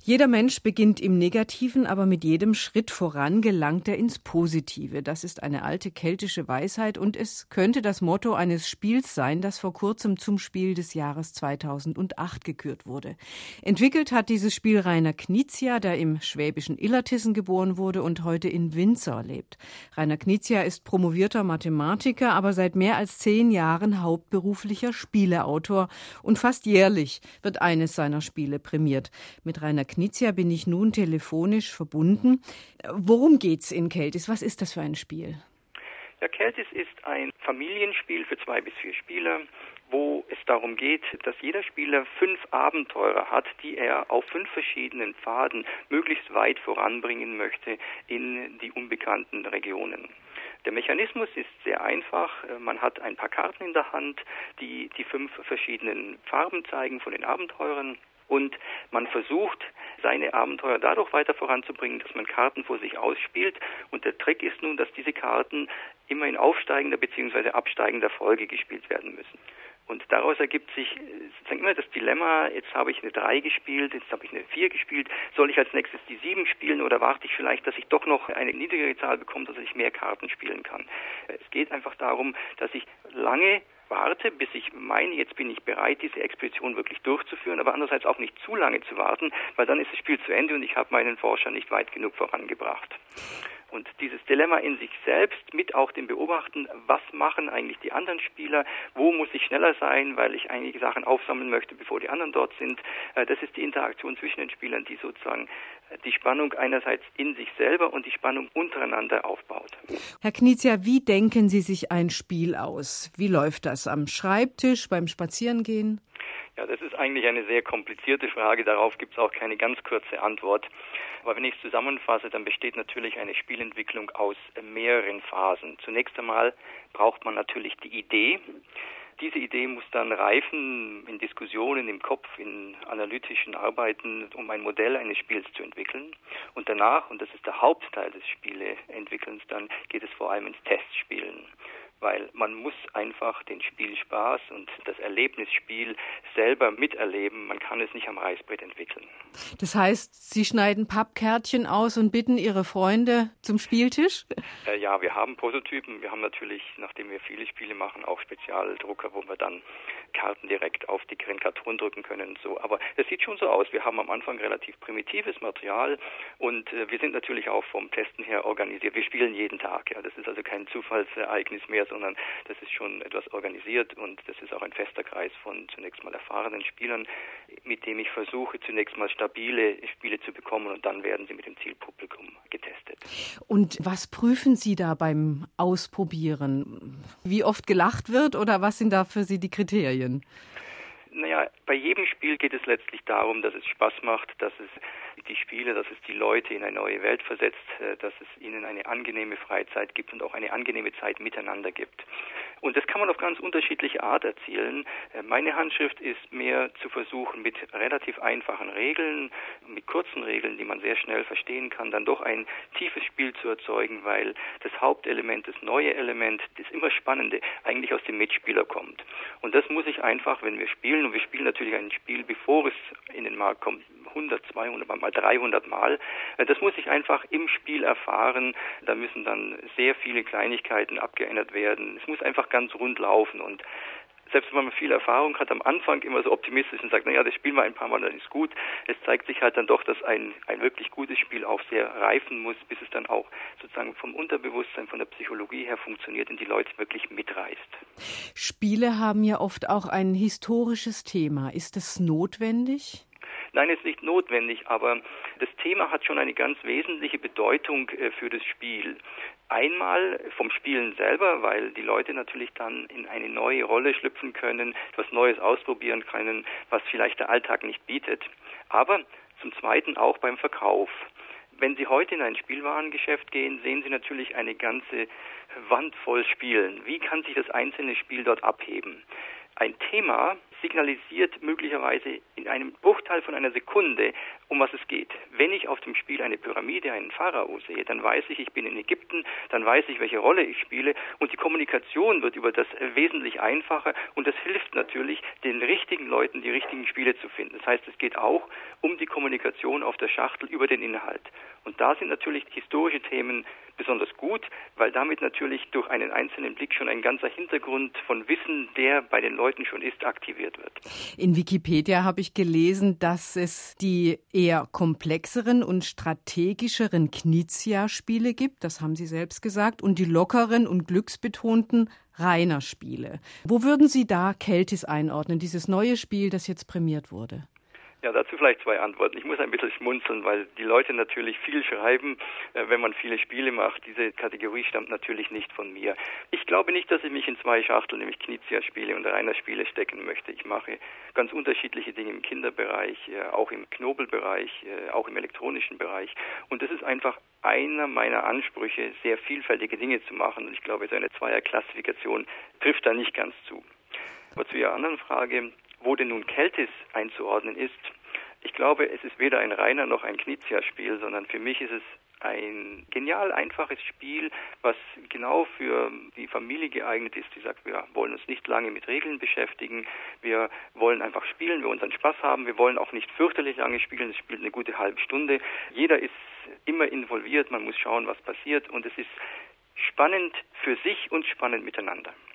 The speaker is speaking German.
Jeder Mensch beginnt im Negativen, aber mit jedem Schritt voran gelangt er ins Positive. Das ist eine alte keltische Weisheit und es könnte das Motto eines Spiels sein, das vor kurzem zum Spiel des Jahres 2008 gekürt wurde. Entwickelt hat dieses Spiel Rainer Knizia, der im schwäbischen Illertissen geboren wurde und heute in Windsor lebt. Rainer Knizia ist promovierter Mathematiker, aber seit mehr als 10 Jahren hauptberuflicher Spieleautor und fast jährlich wird eines seiner Spiele prämiert. Mit Rainer Knizia bin ich nun telefonisch verbunden. Worum geht's in Keltis? Was ist das für ein Spiel? Ja, Keltis ist ein Familienspiel für 2 bis 4 Spieler, wo es darum geht, dass jeder Spieler 5 Abenteurer hat, die er auf 5 verschiedenen Pfaden möglichst weit voranbringen möchte in die unbekannten Regionen. Der Mechanismus ist sehr einfach. Man hat ein paar Karten in der Hand, die 5 verschiedenen Farben zeigen von den Abenteurern. Und man versucht, seine Abenteuer dadurch weiter voranzubringen, dass man Karten vor sich ausspielt. Und der Trick ist nun, dass diese Karten immer in aufsteigender bzw. absteigender Folge gespielt werden müssen. Und daraus ergibt sich sozusagen immer das Dilemma, jetzt habe ich eine 3 gespielt, jetzt habe ich eine 4 gespielt, soll ich als nächstes die 7 spielen oder warte ich vielleicht, dass ich doch noch eine niedrigere Zahl bekomme, dass ich mehr Karten spielen kann. Es geht einfach darum, dass ich lange warte, bis ich meine, jetzt bin ich bereit, diese Expedition wirklich durchzuführen, aber andererseits auch nicht zu lange zu warten, weil dann ist das Spiel zu Ende und ich habe meinen Forscher nicht weit genug vorangebracht. Und dieses Dilemma in sich selbst mit auch dem Beobachten, was machen eigentlich die anderen Spieler, wo muss ich schneller sein, weil ich einige Sachen aufsammeln möchte, bevor die anderen dort sind, das ist die Interaktion zwischen den Spielern, die sozusagen die Spannung einerseits in sich selber und die Spannung untereinander aufbaut. Herr Knizia, wie denken Sie sich ein Spiel aus? Wie läuft das? Am Schreibtisch, beim Spazierengehen? Ja, das ist eigentlich eine sehr komplizierte Frage. Darauf gibt es auch keine ganz kurze Antwort. Aber wenn ich es zusammenfasse, dann besteht natürlich eine Spielentwicklung aus mehreren Phasen. Zunächst einmal braucht man natürlich die Idee. Diese Idee muss dann reifen in Diskussionen im Kopf, in analytischen Arbeiten, um ein Modell eines Spiels zu entwickeln. Und danach, und das ist der Hauptteil des Spieleentwickelns, dann geht es vor allem ins Testspielen. Weil man muss einfach den Spielspaß und das Erlebnisspiel selber miterleben. Man kann es nicht am Reißbrett entwickeln. Das heißt, Sie schneiden Pappkärtchen aus und bitten Ihre Freunde zum Spieltisch? Ja, wir haben Prototypen. Wir haben natürlich, nachdem wir viele Spiele machen, auch Spezialdrucker, wo wir dann Karten direkt auf dickeren Karton drücken können und so. Aber es sieht schon so aus. Wir haben am Anfang relativ primitives Material und wir sind natürlich auch vom Testen her organisiert. Wir spielen jeden Tag. Ja, das ist also kein Zufallsereignis mehr, sondern das ist schon etwas organisiert und das ist auch ein fester Kreis von zunächst mal erfahrenen Spielern, mit dem ich versuche, zunächst mal stabile Spiele zu bekommen und dann werden sie mit dem Zielpublikum getestet. Und was prüfen Sie da beim Ausprobieren? Wie oft gelacht wird oder was sind da für Sie die Kriterien? Naja, bei jedem Spiel geht es letztlich darum, dass es Spaß macht, dass es die Spieler, dass es die Leute in eine neue Welt versetzt, dass es ihnen eine angenehme Freizeit gibt und auch eine angenehme Zeit miteinander gibt. Und das kann man auf ganz unterschiedliche Art erzielen. Meine Handschrift ist mehr zu versuchen, mit relativ einfachen Regeln, mit kurzen Regeln, die man sehr schnell verstehen kann, dann doch ein tiefes Spiel zu erzeugen, weil das Hauptelement, das neue Element, das immer Spannende, eigentlich aus dem Mitspieler kommt. Und das muss ich einfach, wenn wir spielen, und wir spielen natürlich ein Spiel, bevor es in den Markt kommt, 100, 200 Mal, 300 Mal. Das muss ich einfach im Spiel erfahren. Da müssen dann sehr viele Kleinigkeiten abgeändert werden. Es muss einfach ganz rund laufen und selbst wenn man viel Erfahrung hat, am Anfang immer so optimistisch und sagt, naja, das spielen wir ein paar Mal, dann ist gut. Es zeigt sich halt dann doch, dass ein wirklich gutes Spiel auch sehr reifen muss, bis es dann auch sozusagen vom Unterbewusstsein, von der Psychologie her funktioniert und die Leute wirklich mitreißt. Spiele haben ja oft auch ein historisches Thema. Ist das notwendig? Nein, es ist nicht notwendig, aber das Thema hat schon eine ganz wesentliche Bedeutung für das Spiel. Einmal vom Spielen selber, weil die Leute natürlich dann in eine neue Rolle schlüpfen können, etwas Neues ausprobieren können, was vielleicht der Alltag nicht bietet. Aber zum Zweiten auch beim Verkauf. Wenn Sie heute in ein Spielwarengeschäft gehen, sehen Sie natürlich eine ganze Wand voll Spielen. Wie kann sich das einzelne Spiel dort abheben? Ein Thema signalisiert möglicherweise in einem Bruchteil von einer Sekunde, um was es geht. Wenn ich auf dem Spiel eine Pyramide, einen Pharao sehe, dann weiß ich bin in Ägypten, dann weiß ich, welche Rolle ich spiele und die Kommunikation wird über das wesentlich einfacher und das hilft natürlich, den richtigen Leuten die richtigen Spiele zu finden. Das heißt, es geht auch um die Kommunikation auf der Schachtel über den Inhalt. Und da sind natürlich historische Themen besonders gut, weil damit natürlich durch einen einzelnen Blick schon ein ganzer Hintergrund von Wissen, der bei den Leuten schon ist, aktiviert wird. In Wikipedia habe ich gelesen, dass es die eher komplexeren und strategischeren Knizia-Spiele gibt, das haben Sie selbst gesagt, und die lockeren und glücksbetonten Rainer-Spiele. Wo würden Sie da Keltis einordnen, dieses neue Spiel, das jetzt prämiert wurde? Ja, dazu vielleicht zwei Antworten. Ich muss ein bisschen schmunzeln, weil die Leute natürlich viel schreiben, wenn man viele Spiele macht. Diese Kategorie stammt natürlich nicht von mir. Ich glaube nicht, dass ich mich in zwei Schachteln, nämlich Knizia-Spiele und Rainer-Spiele stecken möchte. Ich mache ganz unterschiedliche Dinge im Kinderbereich, auch im Knobelbereich, auch im elektronischen Bereich. Und das ist einfach einer meiner Ansprüche, sehr vielfältige Dinge zu machen. Und ich glaube, so eine Zweierklassifikation trifft da nicht ganz zu. Aber zu Ihrer anderen Frage, wo denn nun Keltis einzuordnen ist, ich glaube, es ist weder ein Rainer noch ein Knizia-Spiel, sondern für mich ist es ein genial einfaches Spiel, was genau für die Familie geeignet ist, die sagt, wir wollen uns nicht lange mit Regeln beschäftigen, wir wollen einfach spielen, wir wollen unseren Spaß haben, wir wollen auch nicht fürchterlich lange spielen, es spielt eine gute halbe Stunde. Jeder ist immer involviert, man muss schauen, was passiert und es ist spannend für sich und spannend miteinander.